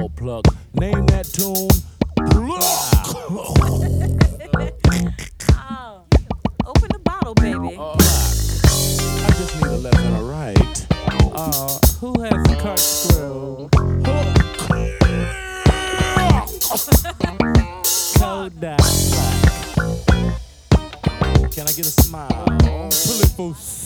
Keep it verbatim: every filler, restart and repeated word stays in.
ball pluck. Name that tune. Oh, open the bottle, baby. Uh, I just need a left and a right. Uh, who has the cut screw? Kodak Black. Can I get a smile? Pull it for